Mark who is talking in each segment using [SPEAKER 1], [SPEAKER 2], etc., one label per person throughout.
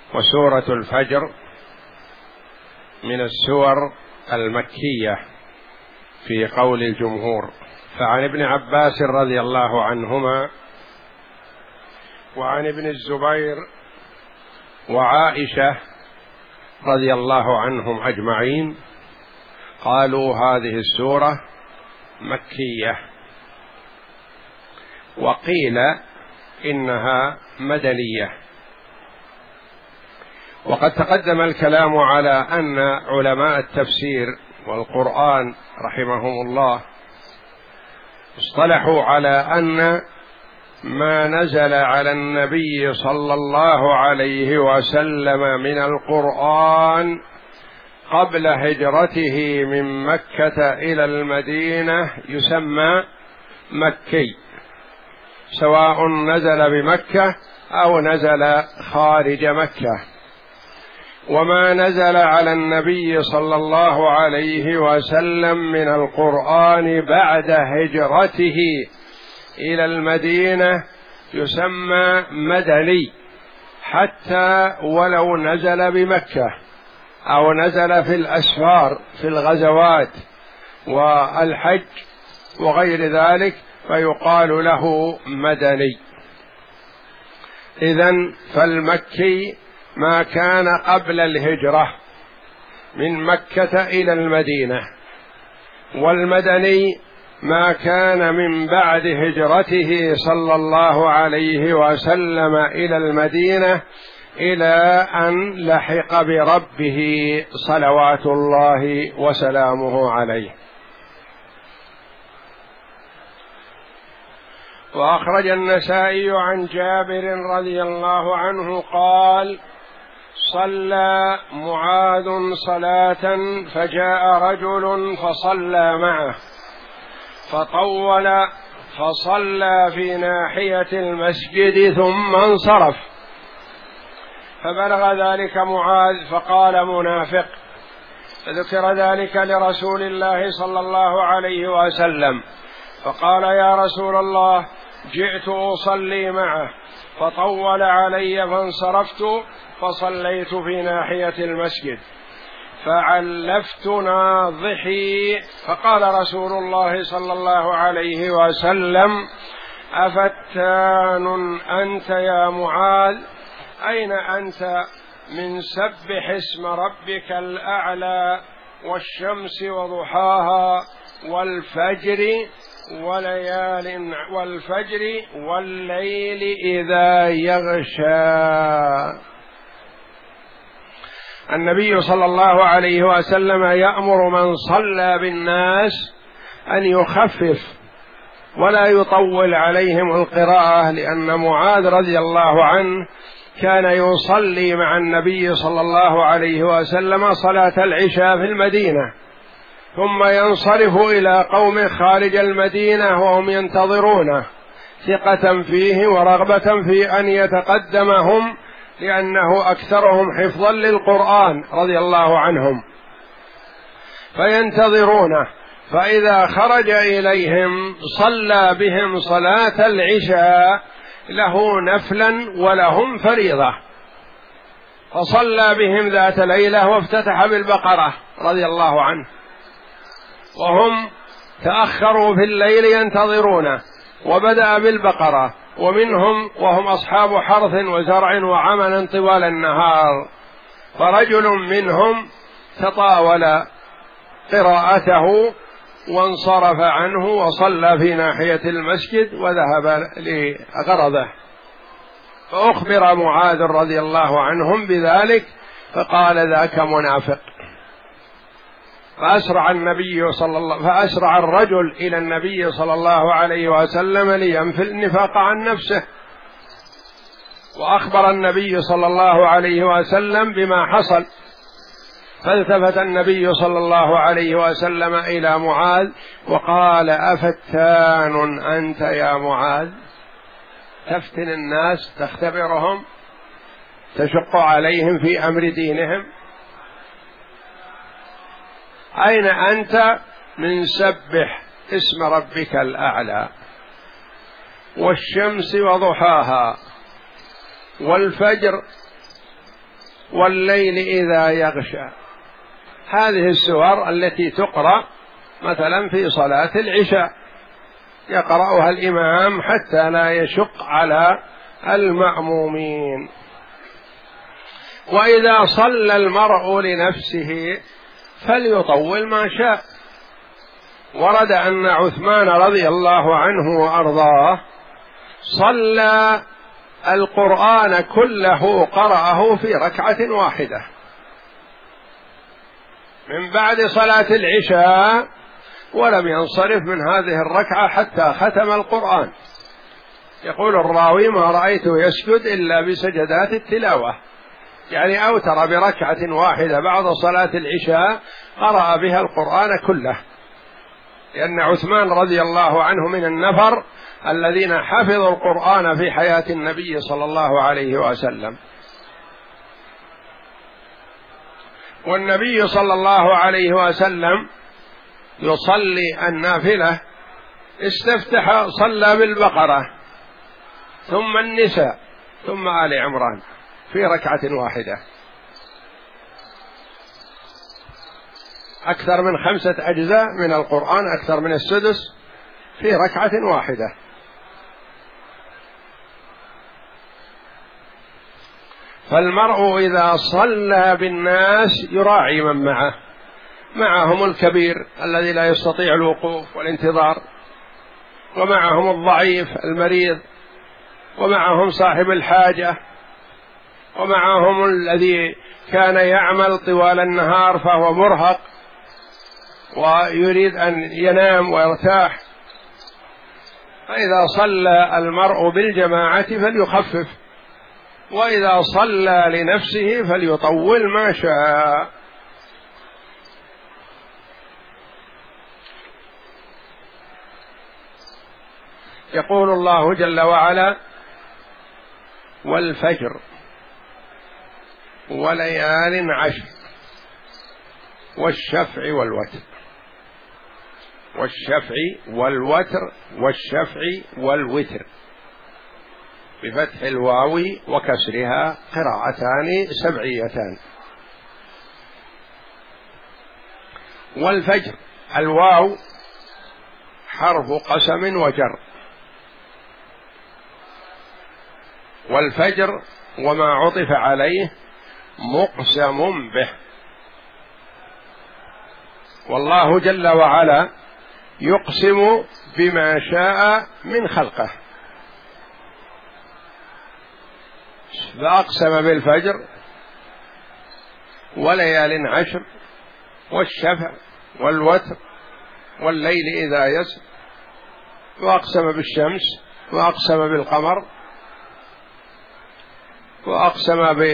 [SPEAKER 1] وسورة الفجر من السور المكية في قول الجمهور. فعن ابن عباس رضي الله عنهما وعن ابن الزبير وعائشة رضي الله عنهم أجمعين قالوا هذه السورة مكية، وقيل إنها مدنية. وقد تقدم الكلام على أن علماء التفسير والقرآن رحمهم الله اصطلحوا على أن ما نزل على النبي صلى الله عليه وسلم من القرآن قبل هجرته من مكة إلى المدينة يسمى مكي، سواء نزل بمكة أو نزل خارج مكة. وما نزل على النبي صلى الله عليه وسلم من القرآن بعد هجرته إلى المدينة يسمى مدني، حتى ولو نزل بمكة أو نزل في الأسفار في الغزوات والحج وغير ذلك فيقال له مدني. إذن فالمكي ما كان قبل الهجرة من مكة إلى المدينة، والمدني ما كان من بعد هجرته صلى الله عليه وسلم إلى المدينة إلى أن لحق بربه صلوات الله وسلامه عليه. وأخرج النسائي عن جابر رضي الله عنه قال: صلى معاذ صلاة فجاء رجل فصلى معه فطول فصلى في ناحية المسجد ثم انصرف، فبلغ ذلك معاذ فقال: منافق. فذكر ذلك لرسول الله صلى الله عليه وسلم فقال: يا رسول الله، جئت أصلي معه فطول علي فانصرفت فصليت في ناحية المسجد فعلفت ناضحي. فقال رسول الله صلى الله عليه وسلم: أفتان أنت يا معاذ؟ أين أنت من سبح اسم ربك الأعلى والشمس وضحاها والفجر والليل إذا يغشى. النبي صلى الله عليه وسلم يأمر من صلى بالناس أن يخفف ولا يطول عليهم القراءة، لأن معاذ رضي الله عنه كان يصلي مع النبي صلى الله عليه وسلم صلاة العشاء في المدينة، ثم ينصرف إلى قوم خارج المدينة وهم ينتظرونه ثقة فيه ورغبة في أن يتقدمهم، لأنه أكثرهم حفظا للقرآن رضي الله عنهم، فينتظرونه. فإذا خرج إليهم صلى بهم صلاة العشاء، له نفلا ولهم فريضة، فصلى بهم ذات ليلة وافتتح بالبقرة رضي الله عنه، وهم تأخروا في الليل ينتظرونه، وبدأ بالبقرة، ومنهم وهم أصحاب حرث وزرع وعمل طوال النهار، فرجل منهم تطاول قراءته وانصرف عنه وصلى في ناحية المسجد وذهب لغرضه، فأخبر معاذ رضي الله عنهم بذلك فقال: ذاك منافق. فأسرع الرجل إلى النبي صلى الله عليه وسلم لينفي النفاق عن نفسه، وأخبر النبي صلى الله عليه وسلم بما حصل. فالتفت النبي صلى الله عليه وسلم إلى معاذ وقال: أفتان أنت يا معاذ؟ تفتن الناس، تختبرهم، تشق عليهم في أمر دينهم. أين أنت من سبح اسم ربك الأعلى والشمس وضحاها والفجر والليل إذا يغشى. هذه السور التي تقرأ مثلا في صلاة العشاء، يقرأها الإمام حتى لا يشق على المأمومين. وإذا صلى المرء لنفسه فليطول ما شاء. ورد أن عثمان رضي الله عنه وأرضاه صلى القرآن كله، قرأه في ركعة واحدة من بعد صلاة العشاء، ولم ينصرف من هذه الركعة حتى ختم القرآن. يقول الراوي: ما رأيته يسجد إلا بسجدات التلاوة، يعني أوتر بركعة واحدة بعد صلاة العشاء قرأ بها القرآن كله، لأن عثمان رضي الله عنه من النفر الذين حفظوا القرآن في حياة النبي صلى الله عليه وسلم. والنبي صلى الله عليه وسلم يصلي النافلة استفتح صلى بالبقرة ثم النساء ثم آل عمران في ركعة واحدة، أكثر من 5 أجزاء من القرآن، أكثر من السدس في ركعة واحدة. فالمرء إذا صلى بالناس يراعي من معه، معهم الكبير الذي لا يستطيع الوقوف والانتظار، ومعهم الضعيف المريض، ومعهم صاحب الحاجة، ومعهم الذي كان يعمل طوال النهار فهو مرهق ويريد أن ينام ويرتاح. فإذا صلى المرء بالجماعة فليخفف، وإذا صلى لنفسه فليطول ما شاء. يقول الله جل وعلا: والفجر وليال عشر والشفع والوتر. والشفع والوتر، والشفع والوتر بفتح الواو وكسرها، قراءتان سبعيتان. والفجر، الواو حرف قسم وجر، والفجر وما عطف عليه مقسم به. والله جل وعلا يقسم بما شاء من خلقه، فأقسم بالفجر وليال عشر والشفع والوتر والليل إذا يسر، وأقسم بالشمس، وأقسم بالقمر، وأقسم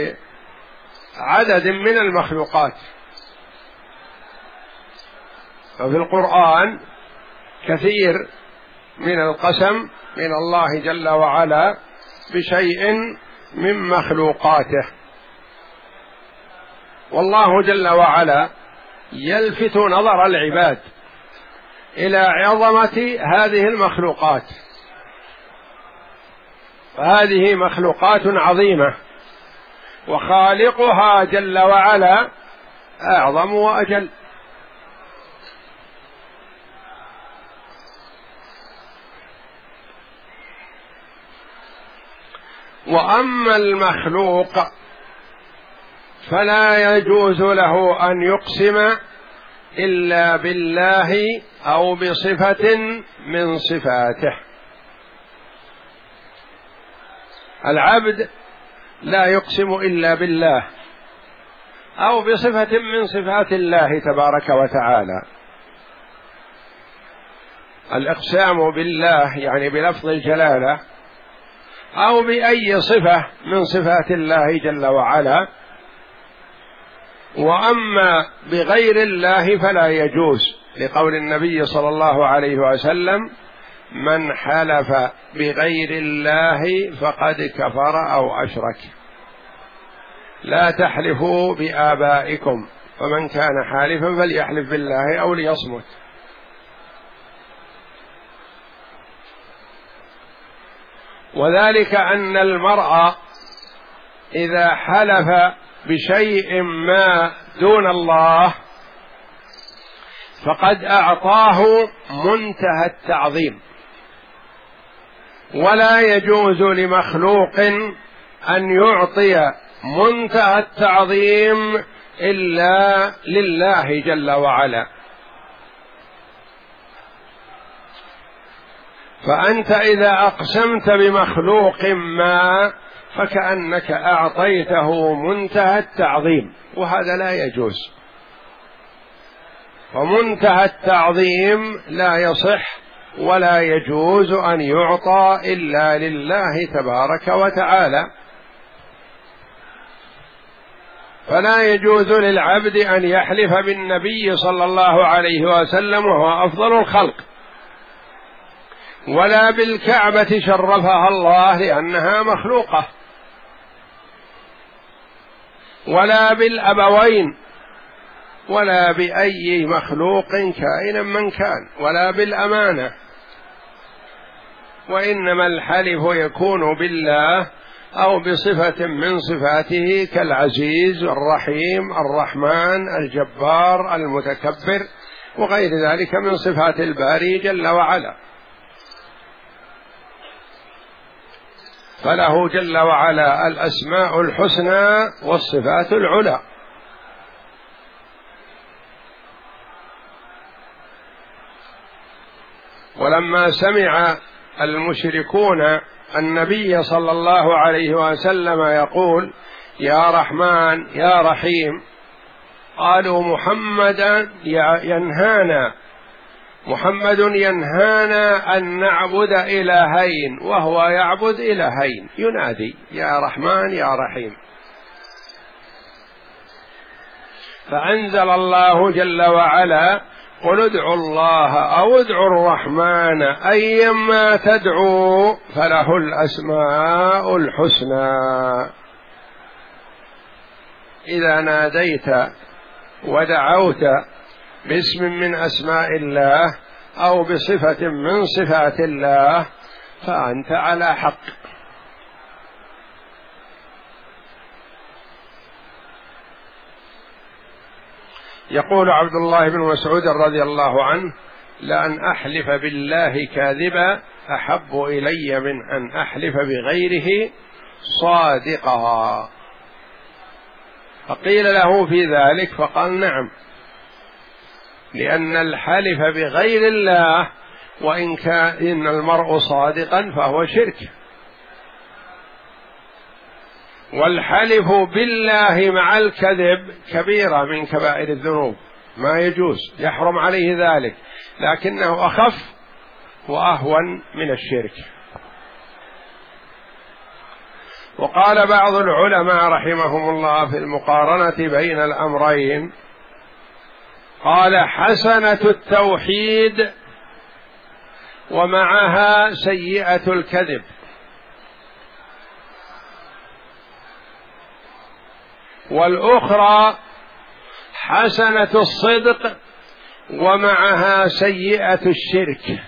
[SPEAKER 1] بعدد من المخلوقات. ففي القرآن كثير من القسم من الله جل وعلا بشيء من مخلوقاته. والله جل وعلا يلفت نظر العباد إلى عظمة هذه المخلوقات، فهذه مخلوقات عظيمة، وخالقها جل وعلا أعظم وأجل. وأما المخلوق فلا يجوز له أن يقسم إلا بالله أو بصفة من صفاته. العبد لا يقسم إلا بالله أو بصفة من صفات الله تبارك وتعالى. الإقسام بالله يعني بلفظ الجلالة أو بأي صفة من صفات الله جل وعلا. وأما بغير الله فلا يجوز، لقول النبي صلى الله عليه وسلم: من حلف بغير الله فقد كفر أو أشرك. لا تحلفوا بآبائكم، فمن كان حالفا فليحلف بالله أو ليصمت. وذلك أن المرء إذا حلف بشيء ما دون الله فقد أعطاه منتهى التعظيم، ولا يجوز لمخلوق أن يعطي منتهى التعظيم إلا لله جل وعلا. فأنت إذا أقسمت بمخلوق ما فكأنك أعطيته منتهى التعظيم، وهذا لا يجوز. ومنتهى التعظيم لا يصح ولا يجوز أن يعطى إلا لله تبارك وتعالى. فلا يجوز للعبد أن يحلف بالنبي صلى الله عليه وسلم وهو أفضل الخلق، ولا بالكعبة شرفها الله لأنها مخلوقة، ولا بالأبوين، ولا بأي مخلوق كائنا من كان، ولا بالأمانة. وإنما الحلف يكون بالله أو بصفة من صفاته كالعزيز الرحيم الرحمن الجبار المتكبر وغير ذلك من صفات الباري جل وعلا. فله جل وعلا الأسماء الحسنى والصفات العلى. ولما سمع المشركون النبي صلى الله عليه وسلم يقول يا رحمن يا رحيم، قالوا محمد ينهانا أن نعبد إلهين وهو يعبد إلهين، ينادي يا رحمن يا رحيم. فأنزل الله جل وعلا قل ادعوا الله أو ادعوا الرحمن أيما تدعوا فله الأسماء الحسنى. إذا ناديت ودعوت باسم من أسماء الله أو بصفة من صفات الله فأنت على حق. يقول عبد الله بن مسعود رضي الله عنه لأن أحلف بالله كاذبا أحب إلي من أن أحلف بغيره صادقا. فقيل له في ذلك فقال نعم، لأن الحلف بغير الله وإن كان المرء صادقا فهو شرك، والحلف بالله مع الكذب كبيرة من كبائر الذنوب، ما يجوز، يحرم عليه ذلك، لكنه أخف وأهون من الشرك. وقال بعض العلماء رحمهم الله في المقارنة بين الأمرين، قال حسنة التوحيد ومعها سيئة الكذب، والأخرى حسنة الصدق ومعها سيئة الشرك.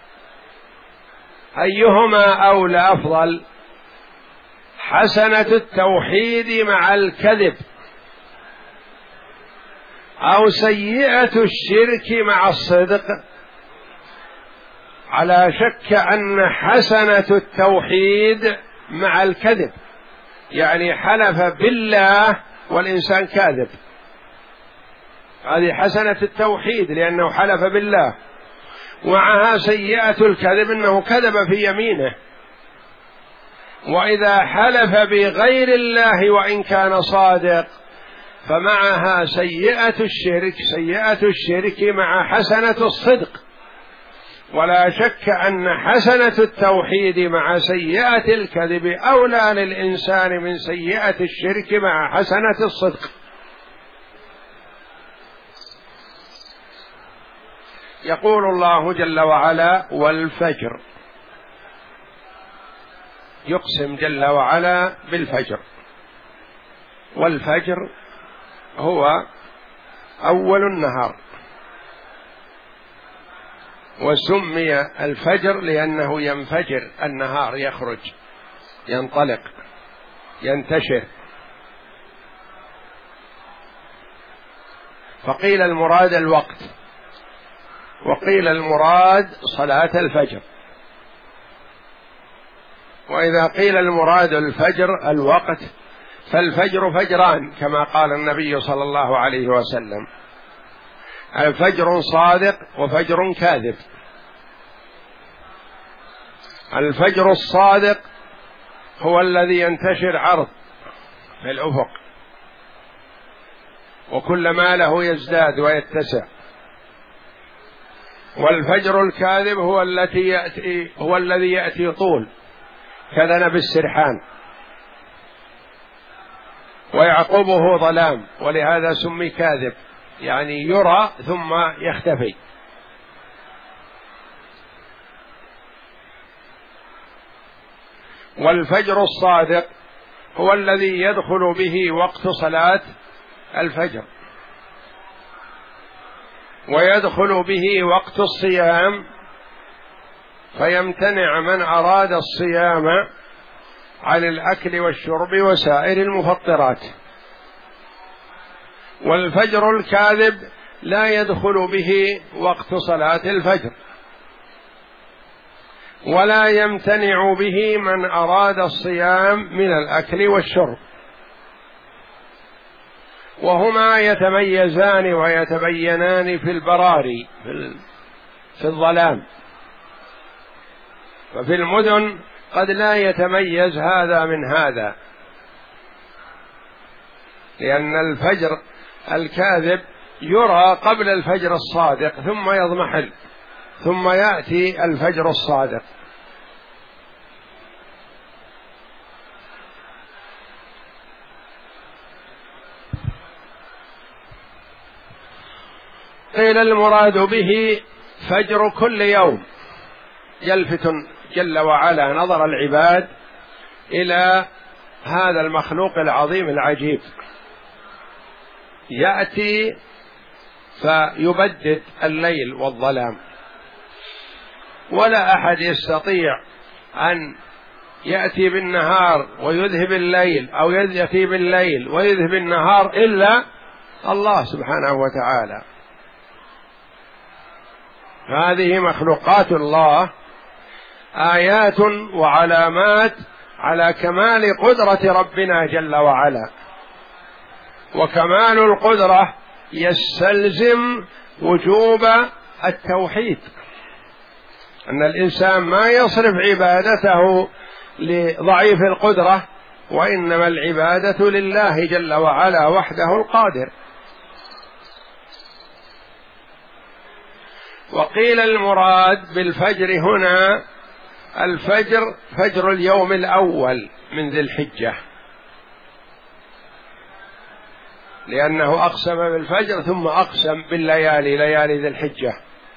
[SPEAKER 1] أيهما أولى أفضل؟ حسنة التوحيد مع الكذب أو سيئة الشرك مع الصدق؟ على شك أن حسنة التوحيد مع الكذب، يعني حلف بالله والإنسان كاذب، هذه حسنة التوحيد لأنه حلف بالله، ومعها سيئة الكذب أنه كذب في يمينه. وإذا حلف بغير الله وإن كان صادق فمعها سيئة الشرك، سيئة الشرك مع حسنة الصدق. ولا شك أن حسنة التوحيد مع سيئة الكذب أولى للإنسان من سيئة الشرك مع حسنة الصدق. يقول الله جل وعلا والفجر، يقسم جل وعلا بالفجر، والفجر هو أول النهار، وسمي الفجر لأنه ينفجر النهار، يخرج ينطلق ينتشر. فقيل المراد الوقت، وقيل المراد صلاة الفجر. وإذا قيل المراد الفجر الوقت فالفجر فجران كما قال النبي صلى الله عليه وسلم: الفجر صادق وفجر كاذب. الفجر الصادق هو الذي ينتشر عرض في الأفق وكلما له يزداد ويتسع، والفجر الكاذب هو الذي يأتي طول كذنب السرحان ويعقبه ظلام، ولهذا سمي كاذب، يعني يرى ثم يختفي. والفجر الصادق هو الذي يدخل به وقت صلاة الفجر ويدخل به وقت الصيام، فيمتنع من أراد الصيام عن الأكل والشرب وسائر المفطرات. والفجر الكاذب لا يدخل به وقت صلاة الفجر ولا يمتنع به من أراد الصيام من الأكل والشرب، وهما يتميزان ويتبينان في البراري في الظلام. ففي المدن قد لا يتميز هذا من هذا، لأن الفجر الكاذب يرى قبل الفجر الصادق ثم يضمحل ثم يأتي الفجر الصادق. قيل المراد به فجر كل يوم، يلفت جل وعلا نظر العباد إلى هذا المخلوق العظيم العجيب، يأتي فيبدد الليل والظلام، ولا أحد يستطيع أن يأتي بالنهار ويذهب الليل أو يأتي بالليل ويذهب النهار إلا الله سبحانه وتعالى. هذه مخلوقات الله آيات وعلامات على كمال قدرة ربنا جل وعلا، وكمال القدرة يستلزم وجوب التوحيد، أن الإنسان ما يصرف عبادته لضعيف القدرة، وإنما العبادة لله جل وعلا وحده القادر. وقيل المراد بالفجر هنا الفجر فجر اليوم الأول من ذي الحجة، لأنه أقسم بالفجر ثم أقسم بالليالي، ليالي ذي الحجة،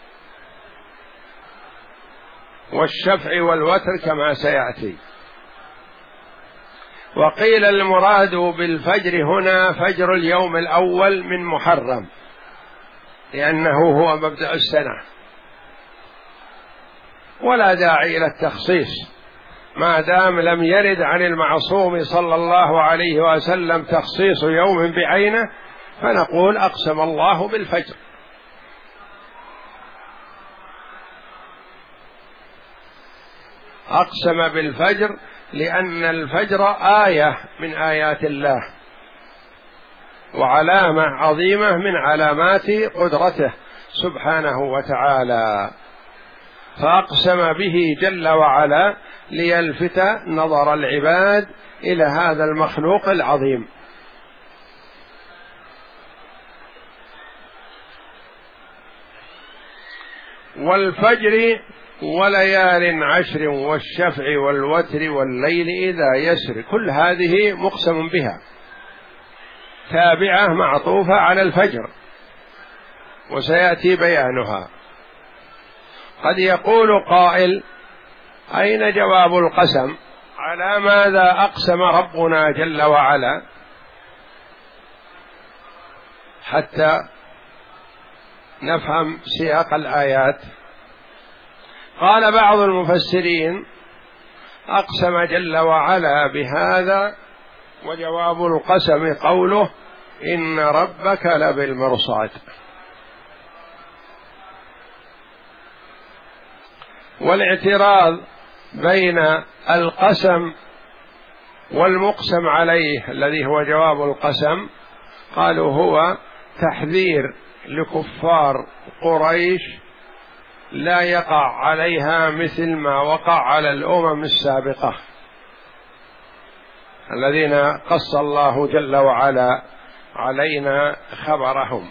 [SPEAKER 1] والشفع والوتر كما سيأتي. وقيل المراد بالفجر هنا فجر اليوم الأول من محرم، لأنه هو مبدأ السنة، ولا داعي إلى التخصيص ما دام لم يرد عن المعصوم صلى الله عليه وسلم تخصيص يوم بعينه، فنقول أقسم الله بالفجر. أقسم بالفجر لأن الفجر آية من آيات الله وعلامة عظيمة من علامات قدرته سبحانه وتعالى، فأقسم به جل وعلا ليلفت نظر العباد إلى هذا المخلوق العظيم. والفجر وليال عشر والشفع والوتر والليل إذا يسر، كل هذه مقسم بها، تابعة معطوفة على الفجر وسيأتي بيانها. قد يقول قائل: أين جواب القسم؟ على ماذا أقسم ربنا جل وعلا؟ حتى نفهم سياق الآيات. قال بعض المفسرين: أقسم جل وعلا بهذا وجواب القسم قوله: إن ربك لبالمرصاد. والاعتراض بين القسم والمقسم عليه الذي هو جواب القسم، قالوا هو تحذير لكفار قريش لا يقع عليها مثل ما وقع على الأمم السابقة الذين قص الله جل وعلا علينا خبرهم.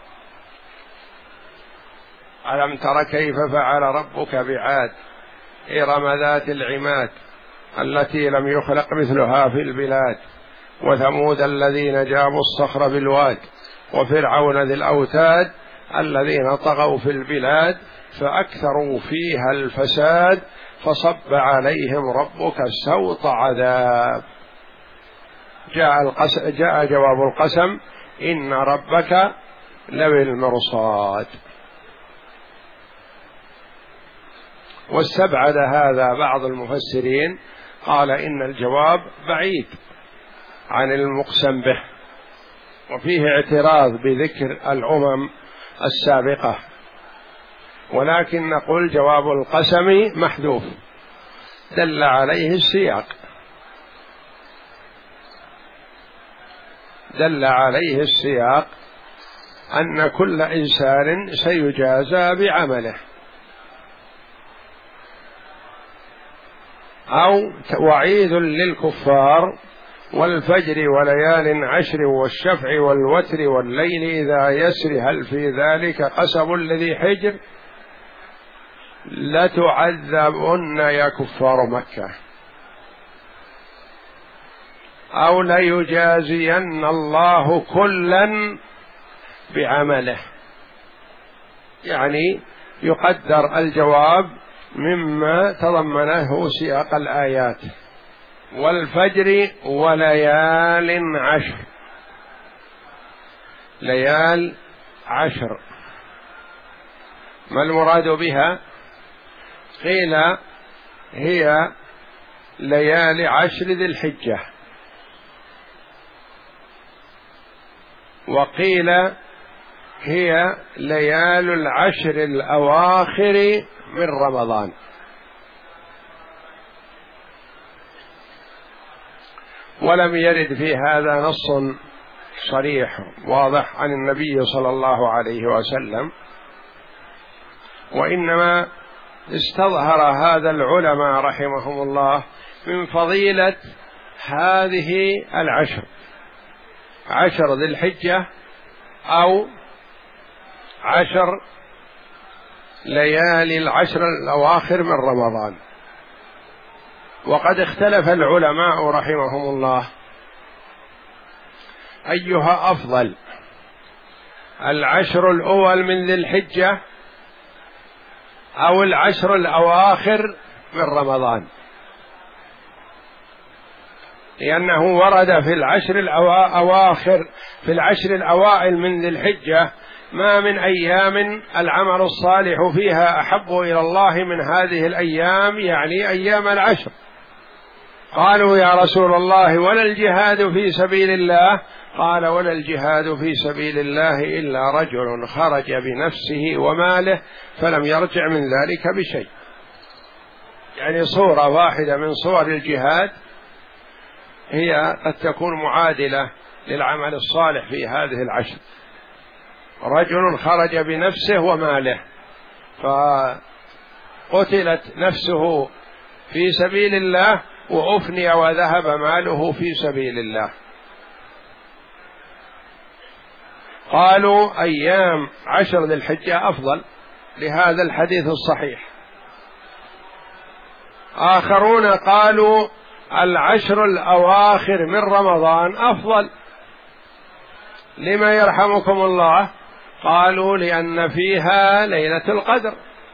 [SPEAKER 1] ألم تر كيف فعل ربك بعاد إرم ذات العماد التي لم يخلق مثلها في البلاد وثمود الذين جابوا الصخر بالواد وفرعون ذي الأوتاد الذين طغوا في البلاد فأكثروا فيها الفساد فصب عليهم ربك سوط عذاب. جاء جواب القسم إن ربك لبالمرصاد. واستبعد هذا بعض المفسرين، قال إن الجواب بعيد عن المقسم به، وفيه اعتراض بذكر الأمم السابقة، ولكن نقول جواب القسم محذوف دل عليه السياق، دل عليه السياق أن كل إنسان سيجازى بعمله، أو وعيد للكفار والفجر وليال عشر والشفع والوتر والليل إذا يسر هل في ذلك قسم لذي حجر لتعذبن يا كفار مكة أو ليجازين الله كلا بعمله. يعني يقدر الجواب مما تضمنه سياق الآيات. والفجر وليال عشر، ليال عشر ما المراد بها؟ قيل هي ليالي عشر ذي الحجة، وقيل هي ليال العشر الأواخر من رمضان. ولم يرد في هذا نص صريح واضح عن النبي صلى الله عليه وسلم، وإنما استظهر هذا العلماء رحمهم الله من فضيلة هذه العشر، عشر ذي الحجة أو عشر ليالي العشر الأواخر من رمضان. وقد اختلف العلماء رحمهم الله أيها أفضل، العشر الأول من ذي الحجة أو العشر الأواخر من رمضان، لأنه ورد في العشر الأواخر في العشر الأوائل من ذي الحجة ما من أيام العمل الصالح فيها أحب إلى الله من هذه الأيام، يعني أيام العشر. قالوا يا رسول الله ولا الجهاد في سبيل الله؟ قال ولا الجهاد في سبيل الله إلا رجل خرج بنفسه وماله فلم يرجع من ذلك بشيء. يعني صورة واحدة من صور الجهاد هي قد تكون معادلة للعمل الصالح في هذه العشر، رجل خرج بنفسه وماله فقتلت نفسه في سبيل الله وأفني وذهب ماله في سبيل الله. قالوا أيام عشر ذي الحجة أفضل لهذا الحديث الصحيح. آخرون قالوا العشر الأواخر من رمضان أفضل. لما يرحمكم الله؟ قالوا لأن فيها ليلة القدر،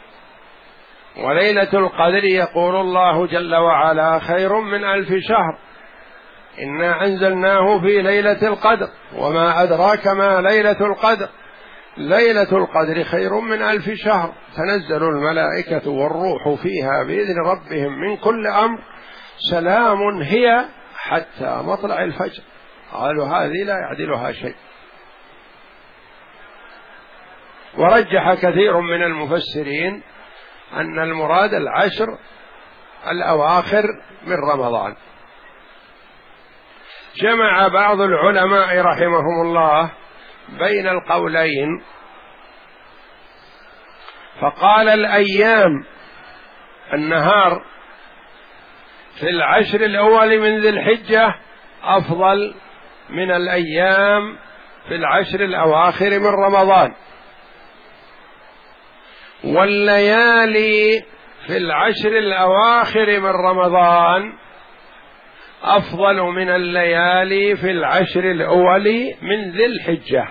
[SPEAKER 1] وليلة القدر يقول الله جل وعلا خير من 1000 شهر، إنا أنزلناه في ليلة القدر وما أدراك ما ليلة القدر، ليلة القدر خير من 1000 شهر، تنزل الملائكة والروح فيها بإذن ربهم من كل أمر، سلام هي حتى مطلع الفجر. قالوا هذه لا يعدلها شيء. ورجح كثير من المفسرين أن المراد 10 الأواخر من رمضان. جمع بعض العلماء رحمهم الله بين القولين، فقال الأيام النهار في 10 الأول من ذي الحجة أفضل من الأيام في 10 الأواخر من رمضان، والليالي في 10 الأواخر من رمضان أفضل من الليالي في 10 الأول من ذي الحجة.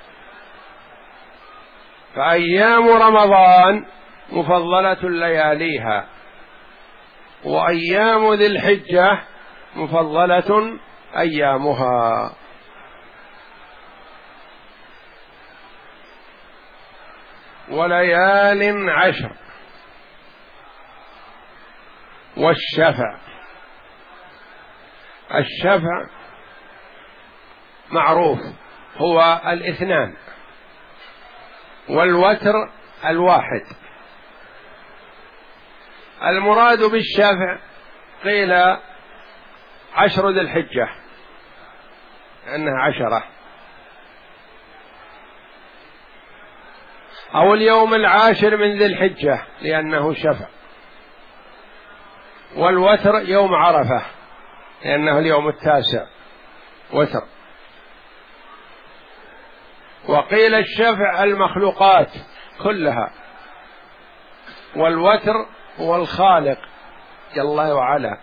[SPEAKER 1] فأيام رمضان مفضلة لياليها، وأيام ذي الحجة مفضلة أيامها. وليال 10 والشفع. الشفع معروف هو 2، والوتر 1. المراد بالشفع قيل 10 ذي الحجة لأنها 10، أو اليوم 10 من ذي الحجة لأنه شفع، والوتر يوم عرفة لأنه اليوم 9 وتر. وقيل الشفع المخلوقات كلها، والوتر هو الخالق جل وعلا.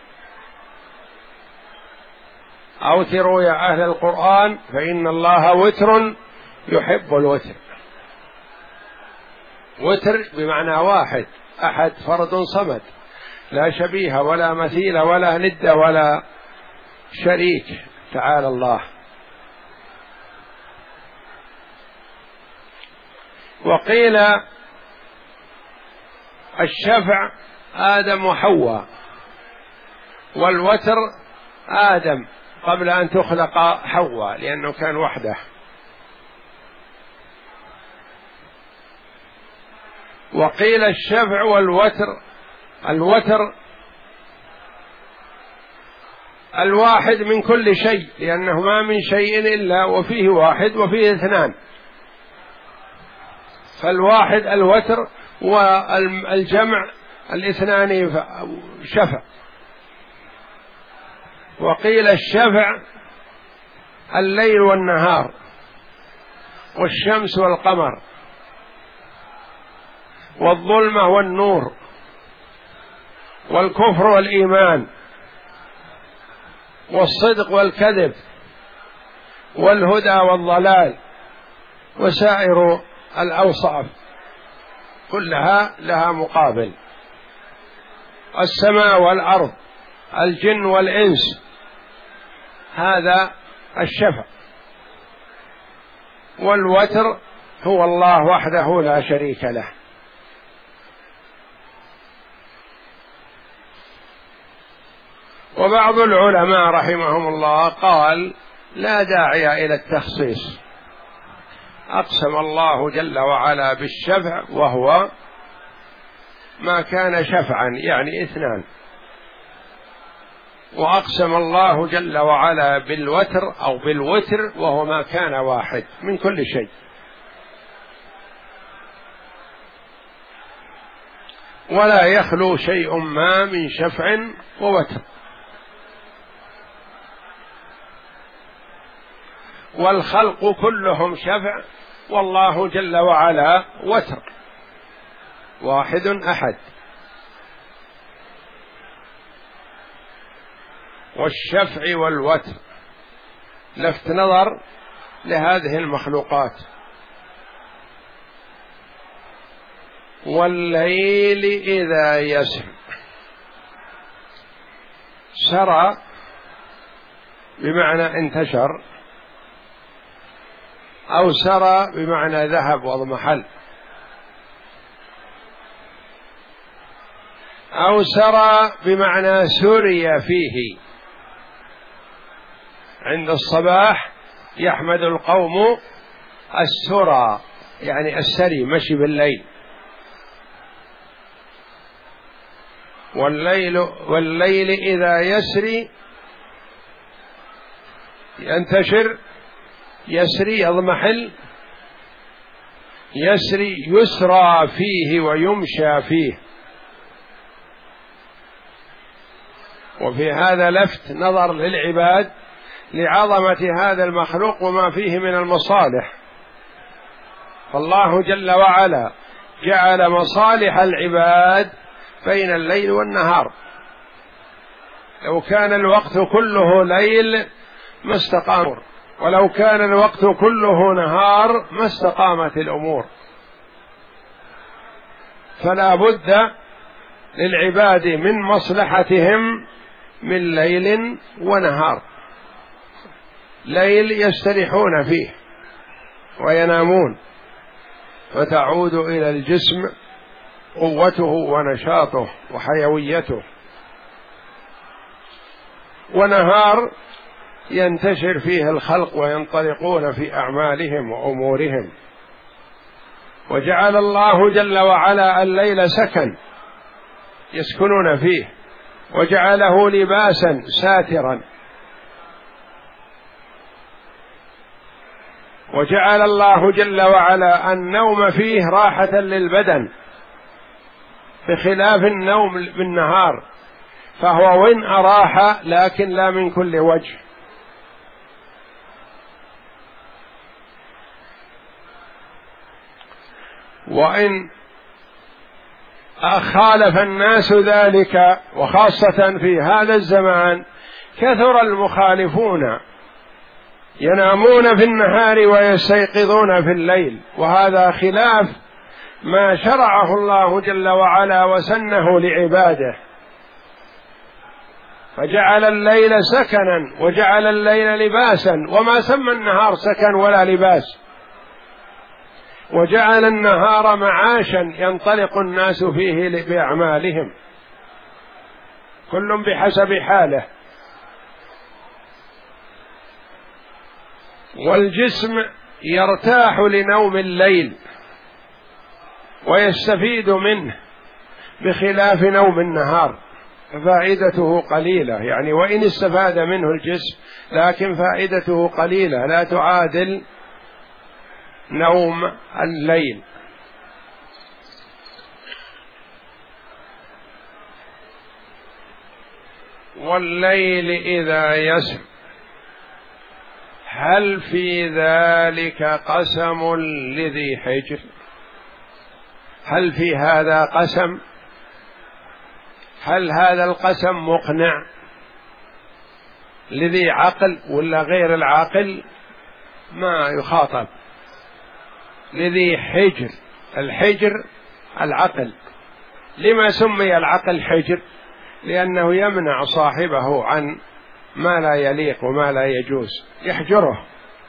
[SPEAKER 1] أوتروا يا أهل القرآن فإن الله وتر يحب الوتر. وتر بمعنى واحد، أحد، فرد صمد، لا شبيه ولا مثيل ولا ند ولا شريك، تعالى الله. وقيل الشفع آدم وحواء، والوتر آدم قبل أن تخلق حواء لأنه كان وحده. وقيل الشفع والوتر، الوتر 1 من كل شيء لأنه ما من شيء إلا وفيه 1 وفيه 2، فالواحد الوتر والجمع 2 شفع. وقيل الشفع الليل والنهار والشمس والقمر والظلمة والنور والكفر والإيمان والصدق والكذب والهدى والضلال وسائر الأوصاف كلها لها مقابل. السماء والأرض، الجن والإنس، هذا الشفع. والوتر هو الله وحده لا شريك له. وبعض العلماء رحمهم الله قال لا داعي إلى التخصيص، أقسم الله جل وعلا بالشفع وهو ما كان شفعا يعني 2، وأقسم الله جل وعلا بالوتر أو بالوتر وهو ما كان 1 من كل شيء. ولا يخلو شيء ما من شفع ووتر. والخلق كلهم شفع، والله جل وعلا وتر، 1 أحد. والشفع والوتر لفت نظر لهذه المخلوقات. والليل إذا يسر، سرى بمعنى انتشر، أو سرى بمعنى ذهب واضمحل، أو سرى بمعنى سري فيه، عند الصباح يحمد القوم السرى، يعني السري مشي بالليل. والليل إذا يسري ينتشر، يسري يضمحل، يسري يسرى فيه ويمشى فيه. وفي هذا لفت نظر للعباد لعظمة هذا المخلوق وما فيه من المصالح. فالله جل وعلا جعل مصالح العباد بين الليل والنهار. لو كان الوقت كله ليل ما استقام، ولو كان الوقت كله نهار ما استقامت الأمور. فلا بد للعباد من مصلحتهم من ليل ونهار. ليل يستريحون فيه وينامون، فتعود إلى الجسم قوته ونشاطه وحيويته، ونهار ينتشر فيه الخلق وينطلقون في أعمالهم وأمورهم. وجعل الله جل وعلا الليل سكن يسكنون فيه، وجعله لباسا ساترا، وجعل الله جل وعلا النوم فيه راحة للبدن بخلاف النوم بالنهار، فهو وإن أراح لكن لا من كل وجه. وإن خالف الناس ذلك، وخاصة في هذا الزمان كثر المخالفون ينامون في النهار ويستيقظون في الليل، وهذا خلاف ما شرعه الله جل وعلا وسنه لعباده. فجعل الليل سكنا وجعل الليل لباسا، وما سمى النهار سكن ولا لباس، وجعل النهار معاشا ينطلق الناس فيه بأعمالهم كل بحسب حاله. والجسم يرتاح لنوم الليل ويستفيد منه بخلاف نوم النهار، فائدته قليلة، يعني وإن استفاد منه الجسم لكن فائدته قليلة لا تعادل نوم الليل. والليل إذا يسر هل في ذلك قسم لذي حجر؟ هل في هذا قسم؟ هل هذا القسم مقنع لذي عقل ولا غير العاقل؟ ما يخاطب. لذي حجر، الحجر العقل. لما سمي العقل حجر؟ لأنه يمنع صاحبه عن ما لا يليق وما لا يجوز، يحجره.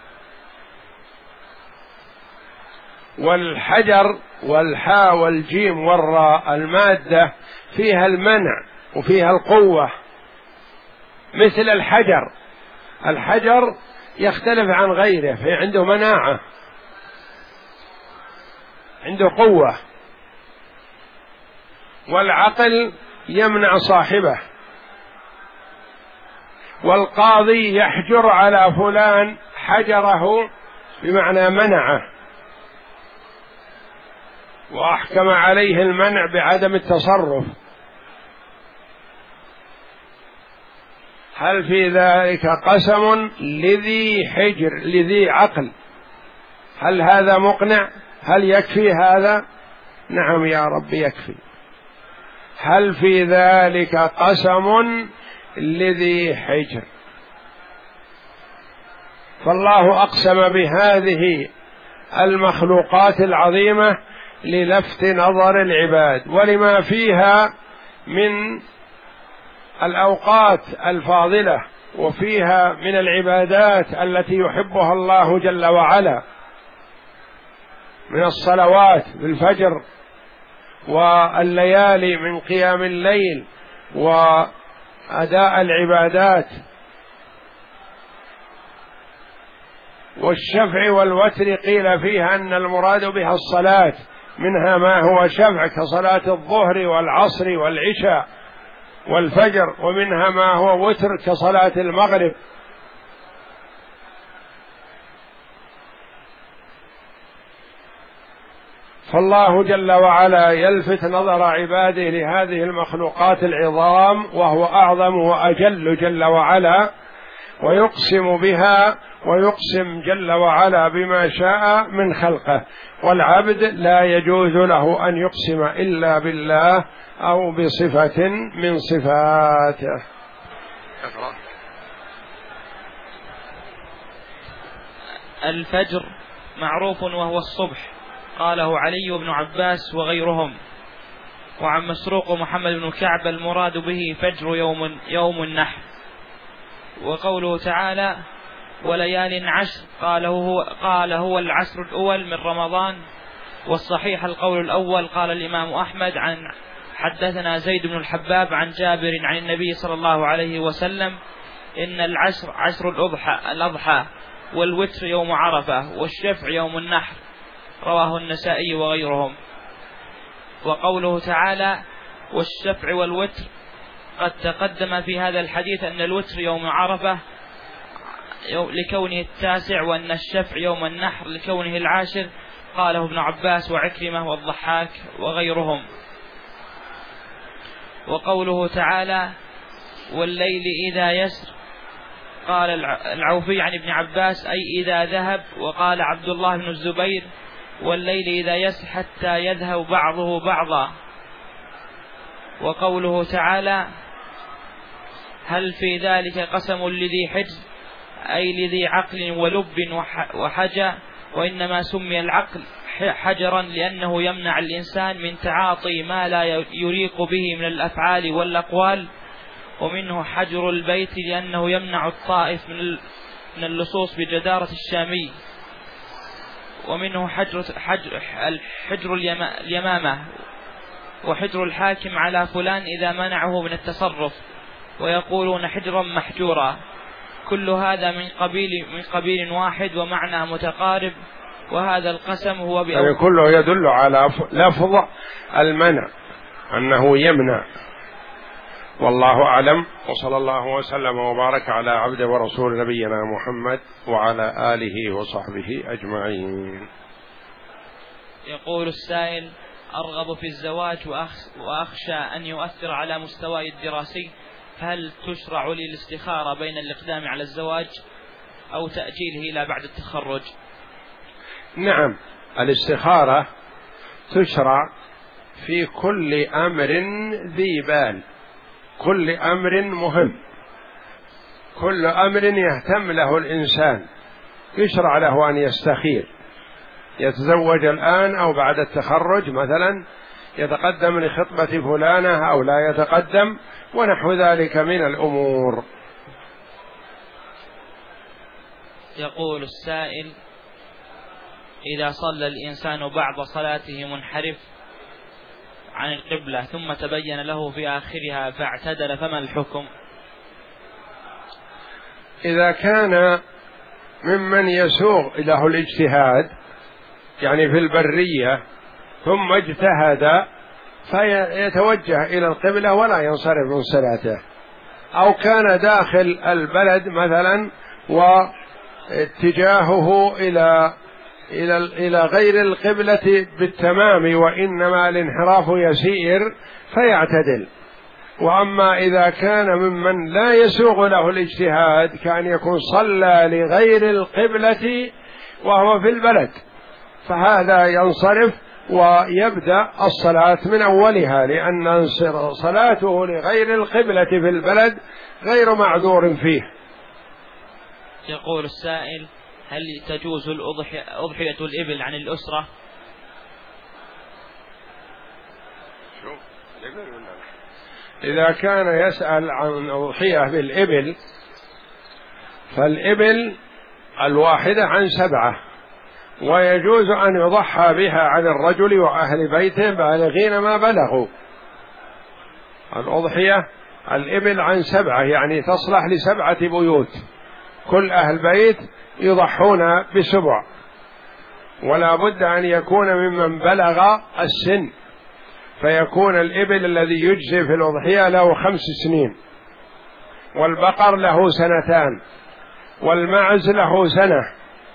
[SPEAKER 1] والحجر والحاء والجيم والراء المادة فيها المنع وفيها القوة، مثل الحجر. الحجر يختلف عن غيره، في عنده مناعة، عنده قوة. والعقل يمنع صاحبه. والقاضي يحجر على فلان، حجره بمعنى منعه، وأحكم عليه المنع بعدم التصرف. هل في ذلك قسم لذي حجر لذي عقل؟ هل هذا مقنع؟ هل يكفي هذا؟ نعم يا رب يكفي. هل في ذلك قسم لذي حجر؟ فالله أقسم بهذه المخلوقات العظيمة للفت نظر العباد ولما فيها من الأوقات الفاضلة، وفيها من العبادات التي يحبها الله جل وعلا من الصلوات بالفجر والليالي من قيام الليل وأداء العبادات. والشفع والوتر قيل فيها أن المراد بها الصلاة، منها ما هو شفع كصلاة الظهر والعصر والعشاء والفجر، ومنها ما هو وتر كصلاة المغرب. فالله جل وعلا يلفت نظر عباده لهذه المخلوقات العظام، وهو أعظم وأجل جل وعلا، ويقسم بها، ويقسم جل وعلا بما شاء من خلقه، والعبد لا يجوز له أن يقسم إلا بالله أو بصفة من صفاته.
[SPEAKER 2] الفجر معروف وهو الصبح، قاله علي بن عباس وغيرهم. وعن مسروق محمد بن كعب المراد به فجر يوم النحر. وقوله تعالى وليال عشر قال هو العشر الأول من رمضان، والصحيح القول الأول. قال الإمام أحمد حدثنا زيد بن الحباب عن جابر عن النبي صلى الله عليه وسلم إن العشر عشر الأضحى، والوتر يوم عرفة، والشفع يوم النحر، رواه النسائي وغيرهم. وقوله تعالى والشفع والوتر، قد تقدم في هذا الحديث أن الوتر يوم عرفة لكونه التاسع، وأن الشفع يوم النحر لكونه العاشر، قاله ابن عباس وعكرمة والضحاك وغيرهم. وقوله تعالى والليل إذا يسر، قال العوفي عن ابن عباس أي إذا ذهب. وقال عبد الله بن الزبير والليل إذا يسر حتى يذهب بعضه بعضا. وقوله تعالى هل في ذلك قسم لذي حجر، أي لذي عقل ولب وحجى، وإنما سمي العقل حجرا لأنه يمنع الإنسان من تعاطي ما لا يريق به من الأفعال والأقوال. ومنه حجر البيت لأنه يمنع الطائف من اللصوص بجدارة الشامي. ومنه حجر اليمامة، وحجر الحاكم على فلان إذا منعه من التصرف، ويقولون حجرا محجورا. كل هذا من قبيل واحد ومعنى متقارب. وهذا القسم هو
[SPEAKER 1] يعني كله يدل على لفظ المنع، أنه يمنع. والله أعلم، وصلى الله وسلم وبارك على عبد ورسول نبينا محمد وعلى آله وصحبه أجمعين.
[SPEAKER 2] يقول السائل أرغب في الزواج وأخشى أن يؤثر على مستواي الدراسي، هل تشرع لي الاستخارة بين الإقدام على الزواج أو تأجيله إلى بعد التخرج؟
[SPEAKER 1] نعم، الاستخارة تشرع في كل أمر ذي بال، كل أمر مهم، كل أمر يهتم له الإنسان يشرع له أن يستخير، يتزوج الآن أو بعد التخرج مثلا، يتقدم لخطبة فلانة أو لا يتقدم، ونحو ذلك من الأمور.
[SPEAKER 2] يقول السائل إذا صلى الإنسان بعض صلاته منحرف عن القبلة ثم تبين له في آخرها فاعتدل، فما الحكم؟
[SPEAKER 1] إذا كان ممن يسوغ له الاجتهاد، يعني في البرية، ثم اجتهد فيتوجه إلى القبلة ولا ينصرف من صلاته، أو كان داخل البلد مثلا واتجاهه إلى غير القبلة بالتمام، وإنما الانحراف يسير فيعتدل. وأما إذا كان ممن لا يسوغ له الاجتهاد، كان يكون صلى لغير القبلة وهو في البلد، فهذا ينصرف ويبدأ الصلاة من أولها، لأن صلاته لغير القبلة في البلد غير معذور فيه.
[SPEAKER 2] يقول السائل هل تجوز أضحية الإبل عن الأسرة؟
[SPEAKER 1] إذا كان يسأل عن أضحية بالإبل، فالإبل الواحدة عن 7، ويجوز أن يضحى بها عن الرجل وأهل بيته بالغين ما بلغوا. الأضحية الإبل عن 7، يعني تصلح ل7 بيوت، كل أهل بيت يضحون بسبع، ولا بد أن يكون ممن بلغ السن، فيكون الإبل الذي يجزي في الأضحية له 5 سنين، والبقر له 2 سنين، والمعز له 1 سنة،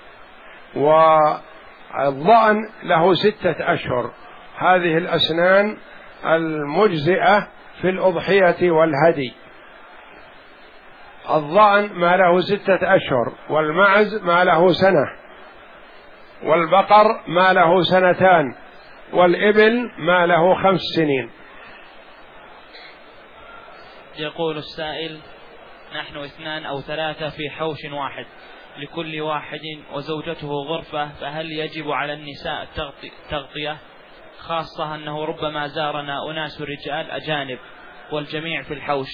[SPEAKER 1] والضأن له 6 أشهر. هذه الأسنان المجزئة في الأضحية والهدي. الضأن ما له 6 أشهر، والمعز ما له 1 سنة، والبقر ما له 2 سنين، والإبل ما له 5 سنين.
[SPEAKER 2] يقول السائل: نحن 2 أو 3 في حوش واحد، لكل واحد وزوجته غرفة، فهل يجب على النساء تغطية، خاصة أنه ربما زارنا أناس رجال أجانب والجميع في الحوش؟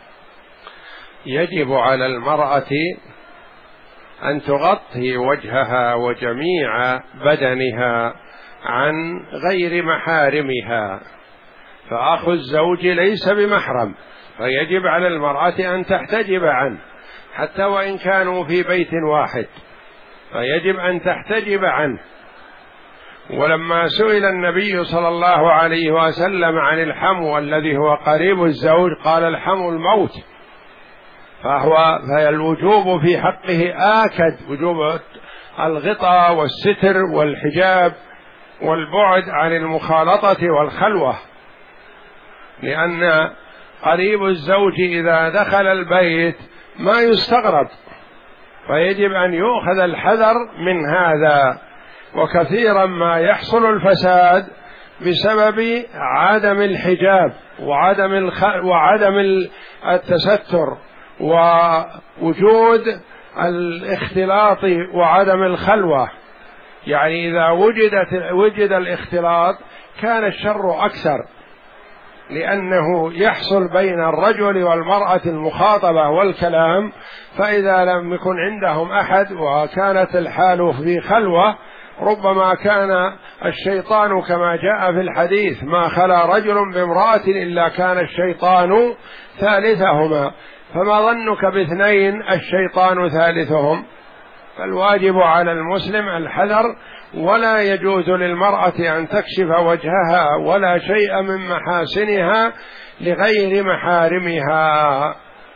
[SPEAKER 1] يجب على المرأة أن تغطي وجهها وجميع بدنها عن غير محارمها، فأخو الزوج ليس بمحرم، فيجب على المرأة أن تحتجب عنه حتى وإن كانوا في بيت واحد، فيجب أن تحتجب عنه. ولما سئل النبي صلى الله عليه وسلم عن الحمو الذي هو قريب الزوج قال: الحمو الموت، فالوجوب في حقه آكد، وجوب الغطاء والستر والحجاب والبعد عن المخالطة والخلوة، لأن قريب الزوج إذا دخل البيت ما يستغرب، فيجب أن يؤخذ الحذر من هذا. وكثيرا ما يحصل الفساد بسبب عدم الحجاب وعدم التستر ووجود الاختلاط وعدم الخلوة. يعني إذا وجد الاختلاط كان الشر أكثر، لأنه يحصل بين الرجل والمرأة المخاطبة والكلام، فإذا لم يكن عندهم أحد وكانت الحال في خلوة ربما كان الشيطان كما جاء في الحديث: ما خلا رجل بامرأة إلا كان الشيطان ثالثهما، فما ظنك باثنين الشيطان ثالثهم؟ فالواجب على المسلم الحذر، ولا يجوز للمرأة أن تكشف وجهها ولا شيء من محاسنها لغير محارمها.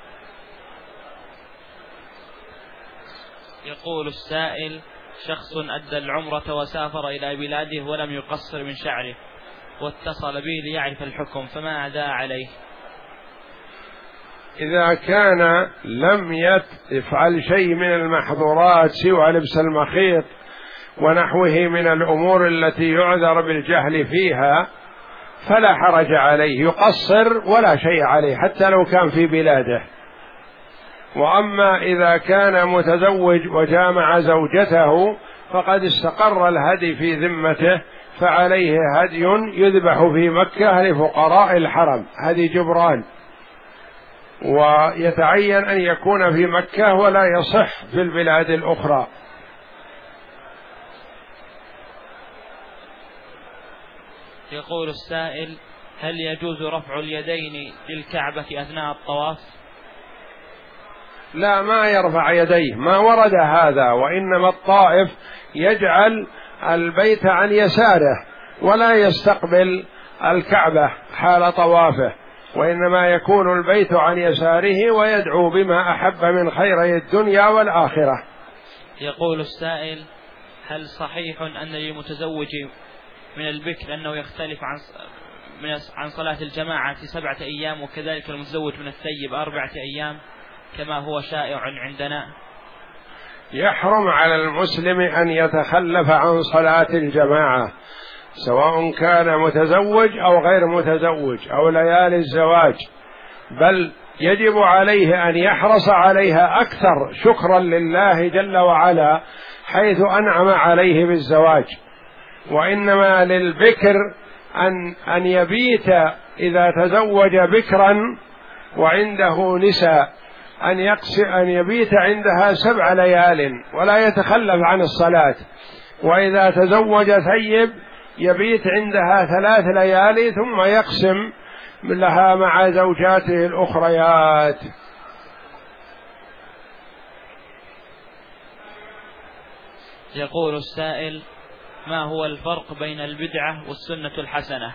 [SPEAKER 2] يقول السائل: شخص أدى العمرة وسافر إلى بلاده ولم يقصر من شعره، واتصل به ليعرف الحكم، فماذا عليه؟
[SPEAKER 1] إذا كان لم يفعل شيء من المحظورات سوى لبس المخيط ونحوه من الأمور التي يعذر بالجهل فيها فلا حرج عليه، يقصر ولا شيء عليه حتى لو كان في بلاده. وأما إذا كان متزوج وجامع زوجته فقد استقر الهدي في ذمته، فعليه هدي يذبح في مكة لفقراء الحرم، هدي جبران، ويتعين أن يكون في مكة ولا يصح في البلاد الأخرى.
[SPEAKER 2] يقول السائل: هل يجوز رفع اليدين للكعبة أثناء الطواف؟
[SPEAKER 1] لا، ما يرفع يديه، ما ورد هذا، وإنما الطائف يجعل البيت عن يساره ولا يستقبل الكعبة حال طوافه، وإنما يكون البيت عن يساره ويدعو بما أحب من خيري الدنيا والآخرة.
[SPEAKER 2] يقول السائل: هل صحيح أن للمتزوج من البكر أنه يختلف عن صلاة الجماعة 7 أيام، وكذلك المتزوج من الثيب 4 أيام كما هو شائع عندنا؟
[SPEAKER 1] يحرم على المسلم أن يتخلف عن صلاة الجماعة، سواء كان متزوج أو غير متزوج أو ليالي الزواج، بل يجب عليه أن يحرص عليها أكثر شكرا لله جل وعلا حيث أنعم عليه بالزواج. وإنما للبكر أن يبيت إذا تزوج بكرا وعنده نساء أن يبيت عندها 7 ليال ولا يتخلف عن الصلاة، وإذا تزوج ثيب يبيت عندها 3 ليالي ثم يقسم لها مع زوجاته الأخريات.
[SPEAKER 2] يقول السائل: ما هو الفرق بين البدعة والسنة الحسنة؟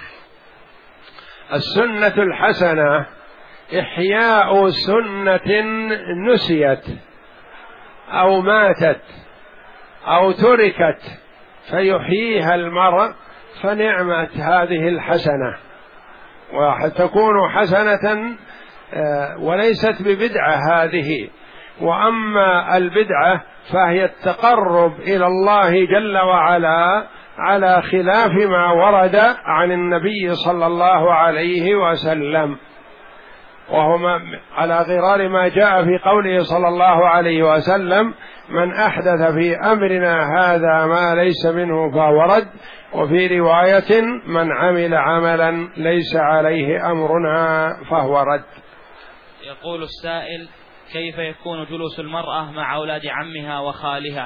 [SPEAKER 1] السنة الحسنة إحياء سنة نسيت أو ماتت أو تركت فيحييها المرء، فنعمت هذه الحسنة، وتكون حسنة وليست ببدعة هذه. وأما البدعة فهي التقرب إلى الله جل وعلا على خلاف ما ورد عن النبي صلى الله عليه وسلم، وهو على غرار ما جاء في قوله صلى الله عليه وسلم: من أحدث في أمرنا هذا ما ليس منه فهو رد. وفي رواية: من عمل عملا ليس عليه أمرنا فهو رد.
[SPEAKER 2] يقول السائل: كيف يكون جلوس المرأة مع أولاد عمها وخالها؟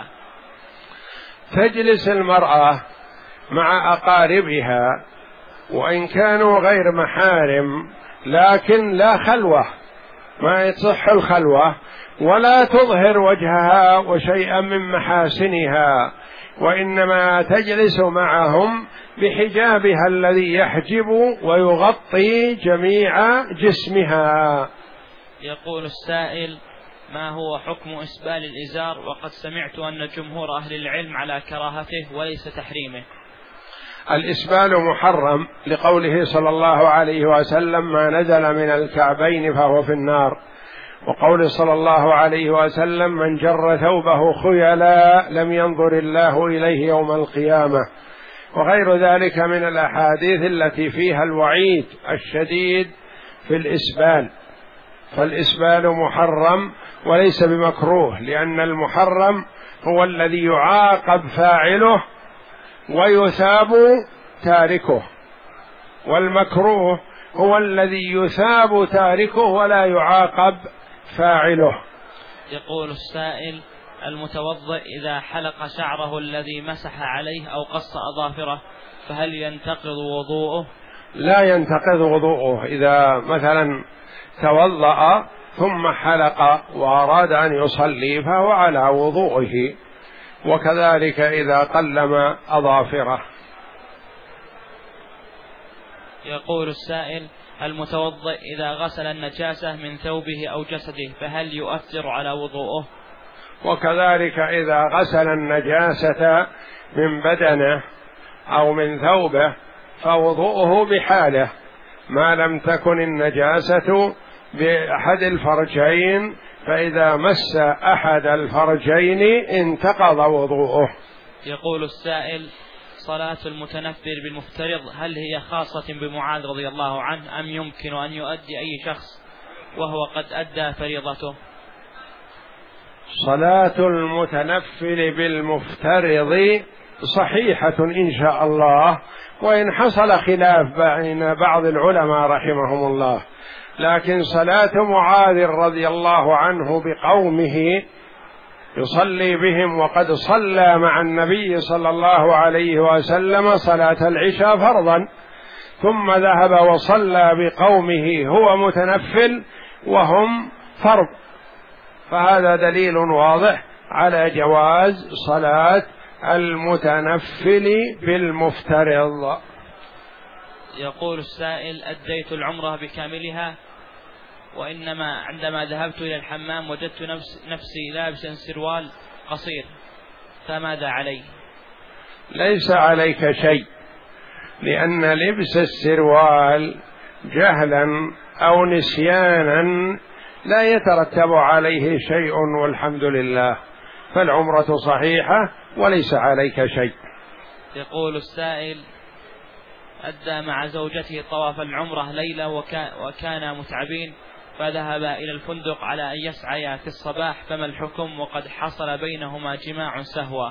[SPEAKER 1] تجلس المرأة مع أقاربها وإن كانوا غير محارم، لكن لا خلوة، ما يصح الخلوة، ولا تظهر وجهها وشيئا من محاسنها، وإنما تجلس معهم بحجابها الذي يحجب ويغطي جميع جسمها.
[SPEAKER 2] يقول السائل: ما هو حكم إسبال الإزار؟ وقد سمعت أن جمهور أهل العلم على كراهته وليس تحريمه.
[SPEAKER 1] الإسبال محرم لقوله صلى الله عليه وسلم: ما نزل من الكعبين فهو في النار، وقول صلى الله عليه وسلم: من جر ثوبه خيلا لم ينظر الله إليه يوم القيامة، وغير ذلك من الأحاديث التي فيها الوعيد الشديد في الإسبال. فالإسبال محرم وليس بمكروه، لأن المحرم هو الذي يعاقب فاعله ويثاب تاركه، والمكروه هو الذي يثاب تاركه ولا يعاقب فاعله.
[SPEAKER 2] يقول السائل: المتوضئ إذا حلق شعره الذي مسح عليه أو قص أظافره فهل ينتقض وضوءه؟
[SPEAKER 1] لا ينتقض وضوءه. إذا مثلا توضأ ثم حلق وأراد أن يصلي فهو على وضوءه، وكذلك إذا قلم أظافره.
[SPEAKER 2] يقول السائل: المتوضئ إذا غسل النجاسة من ثوبه أو جسده فهل يؤثر على وضوءه؟
[SPEAKER 1] وكذلك إذا غسل النجاسة من بدنه أو من ثوبه فوضوءه بحاله، ما لم تكن النجاسة بأحد الفرجين، فإذا مس أحد الفرجين انتقض وضوءه.
[SPEAKER 2] يقول السائل: صلاة المتنفل بالمفترض هل هي خاصة بمعاذ رضي الله عنه أم يمكن أن يؤدي أي شخص وهو قد أدى فريضته؟
[SPEAKER 1] صلاة المتنفل بالمفترض صحيحة إن شاء الله، وإن حصل خلاف بين بعض العلماء رحمهم الله، لكن صلاة معاذ رضي الله عنه بقومه يصلي بهم، وقد صلى مع النبي صلى الله عليه وسلم صلاة العشاء فرضا، ثم ذهب وصلى بقومه هو متنفل وهم فرض، فهذا دليل واضح على جواز صلاة المتنفل بالمفترض.
[SPEAKER 2] يقول السائل: أديت العمرة بكاملها، وإنما عندما ذهبت إلى الحمام وجدت نفسي لابسا سروال قصير، فماذا علي؟
[SPEAKER 1] ليس عليك شيء، لأن لبس السروال جهلا أو نسيانا لا يترتب عليه شيء، والحمد لله، فالعمرة صحيحة وليس عليك شيء.
[SPEAKER 2] يقول السائل: أدى مع زوجته طواف العمرة ليلة وكانا متعبين، فذهب إلى الفندق على أن يسعيا في الصباح، فما الحكم وقد حصل بينهما جماع سهوا؟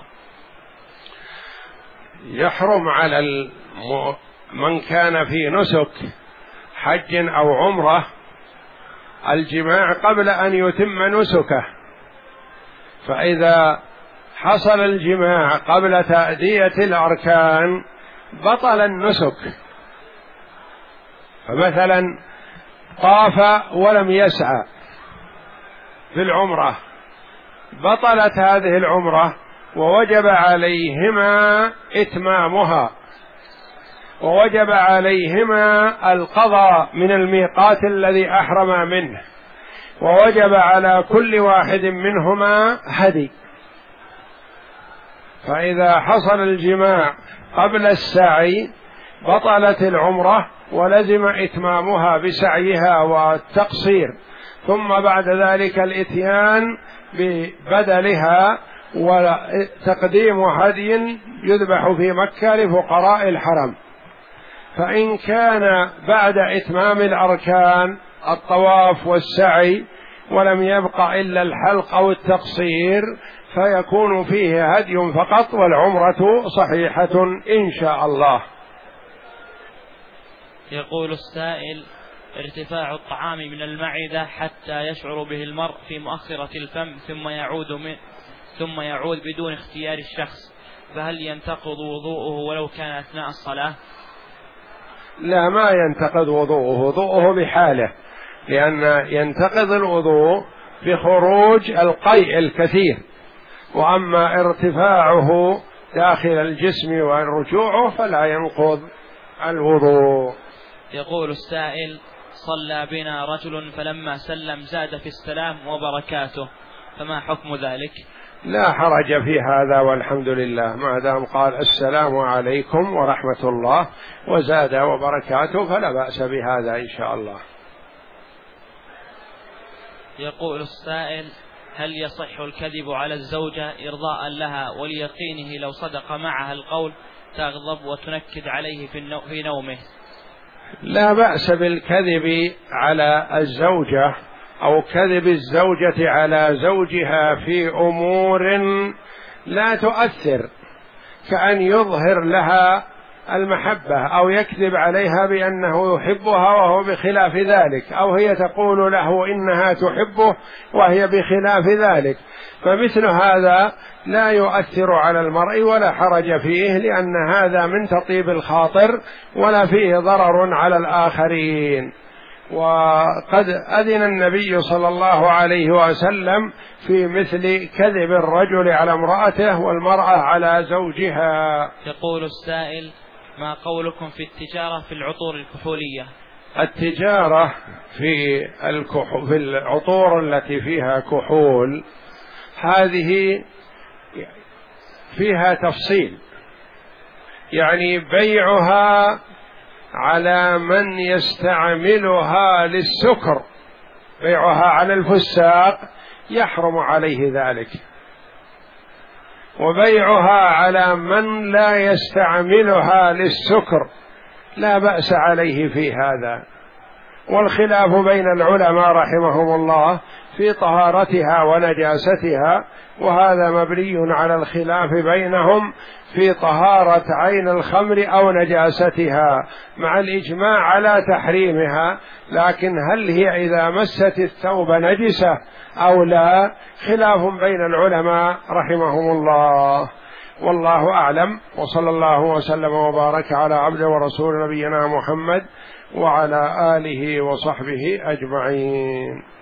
[SPEAKER 1] يحرم على من كان في نسك حج أو عمرة الجماع قبل أن يتم نسكه، فإذا حصل الجماع قبل تأدية الأركان بطل النسك. فمثلا طاف ولم يسعى في العمرة، بطلت هذه العمرة ووجب عليهما إتمامها، ووجب عليهما القضاء من الميقات الذي أحرم منه، ووجب على كل واحد منهما هدي. فإذا حصل الجماع قبل السعي بطلت العمرة ولزم إتمامها بسعيها والتقصير، ثم بعد ذلك الإتيان ببدلها وتقديم هدي يذبح في مكة لفقراء الحرم. فإن كان بعد إتمام الأركان الطواف والسعي ولم يبق إلا الحلق أو التقصير فيكون فيه هدي فقط، والعمرة صحيحة إن شاء الله.
[SPEAKER 2] يقول السائل: ارتفاع الطعام من المعدة حتى يشعر به المرء في مؤخرة الفم ثم يعود بدون اختيار الشخص، فهل ينتقض وضوءه ولو كان أثناء الصلاة؟
[SPEAKER 1] لا، ما ينتقض وضوءه، وضوءه بحاله، لأن ينتقض الوضوء بخروج القيء الكثير، وأما ارتفاعه داخل الجسم ورجوعه فلا ينقض الوضوء.
[SPEAKER 2] يقول السائل: صلى بنا رجل فلما سلم زاد في السلام وبركاته، فما حكم ذلك؟
[SPEAKER 1] لا حرج في هذا والحمد لله، ما دام قال السلام عليكم ورحمة الله وزاد وبركاته فلا بأس بهذا إن شاء الله.
[SPEAKER 2] يقول السائل: هل يصح الكذب على الزوجة إرضاء لها وليقينه لو صدق معها القول تغضب وتنكد عليه في نومه؟
[SPEAKER 1] لا بأس بالكذب على الزوجة أو كذب الزوجة على زوجها في أمور لا تؤثر، كأن يظهر لها المحبة أو يكذب عليها بأنه يحبها وهو بخلاف ذلك، أو هي تقول له إنها تحبه وهي بخلاف ذلك، فمثل هذا لا يؤثر على المرء ولا حرج فيه، لأن هذا من تطيب الخاطر ولا فيه ضرر على الآخرين. وقد أذن النبي صلى الله عليه وسلم في مثل كذب الرجل على امرأته والمرأة على زوجها.
[SPEAKER 2] يقول السائل: ما قولكم في التجارة في العطور الكحولية؟
[SPEAKER 1] التجارة في العطور التي فيها كحول هذه فيها تفصيل، يعني بيعها على من يستعملها للسكر، بيعها على الفساق يحرم عليه ذلك، وبيعها على من لا يستعملها للسكر لا بأس عليه في هذا. والخلاف بين العلماء رحمهم الله في طهارتها ونجاستها، وهذا مبني على الخلاف بينهم في طهارة عين الخمر أو نجاستها، مع الإجماع على تحريمها، لكن هل هي إذا مست الثوب نجسة أو لا خلاف بين العلماء رحمهم الله، والله أعلم. وصلى الله وسلم وبارك على عبده ورسول نبينا محمد وعلى آله وصحبه أجمعين.